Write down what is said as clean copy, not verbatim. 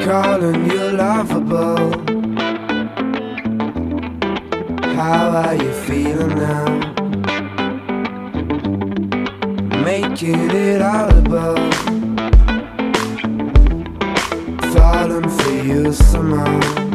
calling you lovable. How are you feeling now? Making it audible, falling for you somehow.